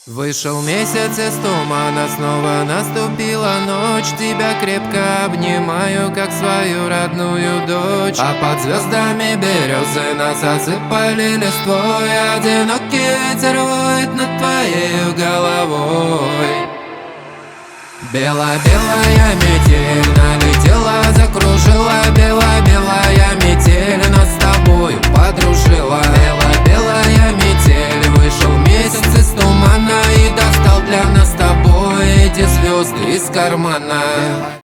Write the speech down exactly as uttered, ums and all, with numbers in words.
Вышел месяц из тумана, снова наступила ночь. Тебя крепко обнимаю, как свою родную дочь. А под звездами березы нас осыпали листвой. Одинокий ветер воет над твоей головой. Бела-белая метель налетела, закружила. Бела-белая метель нас с тобою подружила.